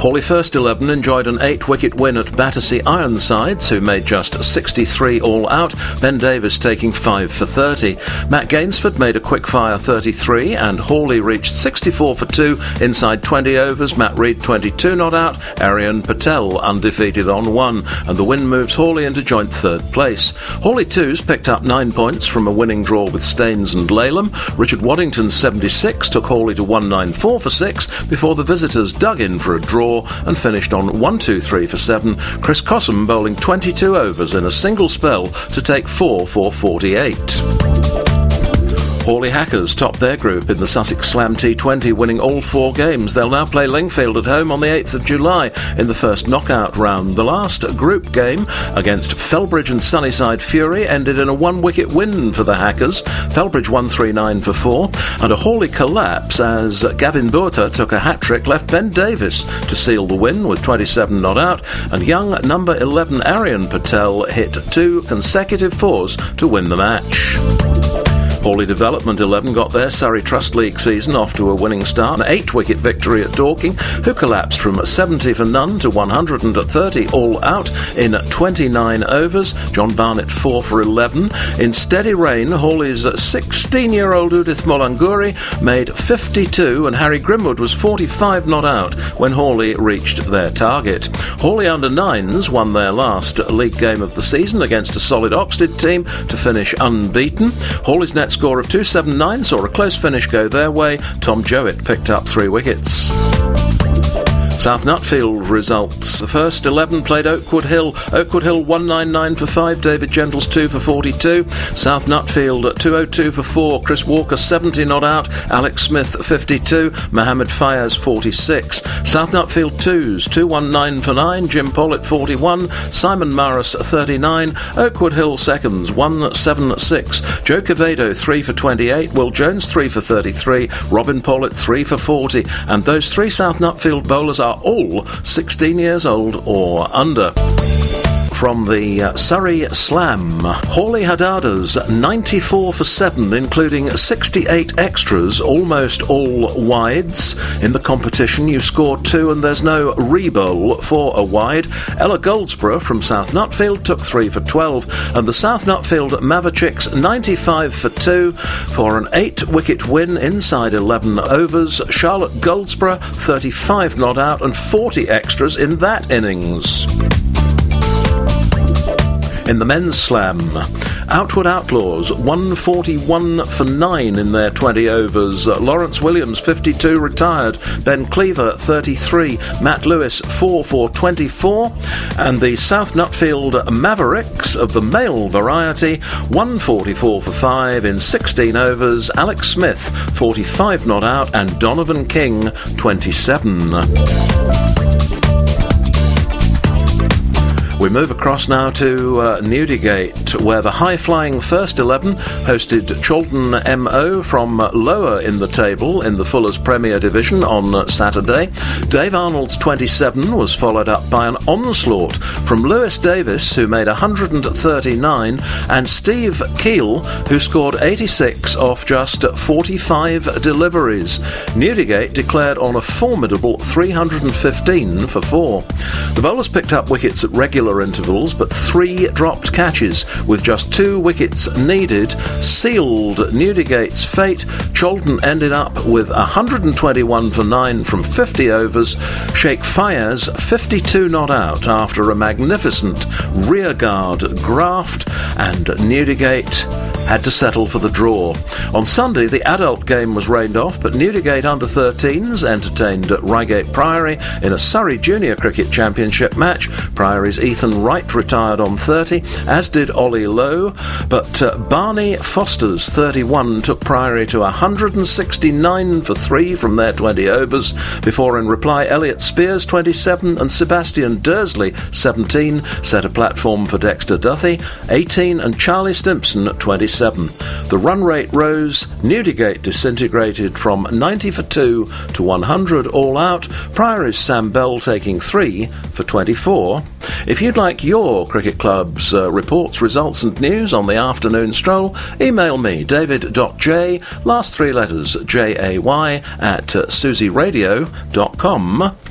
Hawley first 11 enjoyed an 8-wicket win at Battersea Ironsides, who made just 63 all out, Ben Davis taking 5 for 30. Matt Gainsford made a quick-fire 33, and Hawley reached 64 for 2 inside 20 overs. Matt Reed 22 not out, Aryan Patel undefeated on 1, and the win moves Hawley into joint third place. Hawley 2s picked up 9 points from a winning draw with Staines and Laleham. Richard Waddington's 76 took Hawley to 194 for 6 before the visitors dug in for a draw and finished on 123 for 7. Chris Cossum bowling 22 overs in a single spell to take 4 for 48. Hawley Hackers topped their group in the Sussex Slam T20, winning all 4 games. They'll now play Lingfield at home on the 8th of July in the first knockout round. The last group game against Felbridge and Sunnyside Fury ended in a 1-wicket win for the Hackers. Felbridge won 3-9 for 4, and a Hawley collapse as Gavin Bourta took a hat-trick left Ben Davis to seal the win with 27 not out, and young number 11 Aryan Patel hit 2 consecutive 4s to win the match. Hawley Development 11 got their Surrey Trust League season off to a winning start, an 8-wicket victory at Dorking, who collapsed from 70 for none to 130 all out in 29 overs. John Barnett 4 for 11. In steady rain, Hawley's 16-year-old Udith Molanguri made 52, and Harry Grimwood was 45 not out when Hawley reached their target. Hawley under-9s won their last league game of the season against a solid Oxted team to finish unbeaten. Hawley's net score of 279 saw a close finish go their way. Tom Jowett picked up 3 wickets. South Nutfield results. The first 11 played Oakwood Hill. Oakwood Hill 199 for 5, David Gentles 2 for 42. South Nutfield 202 for 4, Chris Walker 70 not out, Alex Smith 52, Mohammed Fayez 46. South Nutfield 2s 219 for 9, Jim Pollitt 41, Simon Maris 39. Oakwood Hill seconds 176, Joe Quevedo 3 for 28, Will Jones 3 for 33, Robin Pollitt 3 for 40, and those 3 South Nutfield bowlers are all 16 years old or under. From the Surrey Slam, Hawley Hadadas 94 for 7, including 68 extras, almost all wides. In the competition, you scored 2 and there's no re-bowl for a wide. Ella Goldsborough from South Nutfield took 3 for 12, and the South Nutfield Mavericks 95 for 2 for an 8-wicket win inside 11 overs. Charlotte Goldsborough 35 not out and 40 extras in that innings. In the men's slam, Outward Outlaws 141 for 9 in their 20 overs. Lawrence Williams 52 retired, Ben Cleaver 33, Matt Lewis 4 for 24, and the South Nutfield Mavericks of the male variety 144 for 5 in 16 overs. Alex Smith 45 not out and Donovan King 27. We move across now to Newdigate, where the high-flying first 11 hosted Chorlton MO from lower in the table in the Fuller's Premier Division on Saturday. Dave Arnold's 27 was followed up by an onslaught from Lewis Davis, who made 139, and Steve Keel, who scored 86 off just 45 deliveries. Newdigate declared on a formidable 315 for 4. The bowlers picked up wickets at regular intervals, but 3 dropped catches with just 2 wickets needed sealed Newdigate's fate. Chorlton ended up with 121 for 9 from 50 overs. Sheikh Fayez 52 not out after a magnificent rearguard graft, and Newdigate had to settle for the draw. On Sunday, the adult game was rained off, but Newdigate under-13s entertained Reigate Priory in a Surrey Junior Cricket Championship match. Priory's Ethan Wright retired on 30, as did Ollie Lowe, but Barney Foster's 31 took Priory to 169 for 3 from their 20 overs, before in reply Elliot Spears 27 and Sebastian Dursley 17 set a platform for Dexter Duthie 18 and Charlie Stimpson 27. The run rate rose, Newdigate disintegrated from 90 for 2 to 100 all out, Priory's Sam Bell taking 3 for 24. If you'd like your cricket club's reports, results and news on the afternoon stroll, email me, david.j, last 3 letters, JAY, at susiradio.com.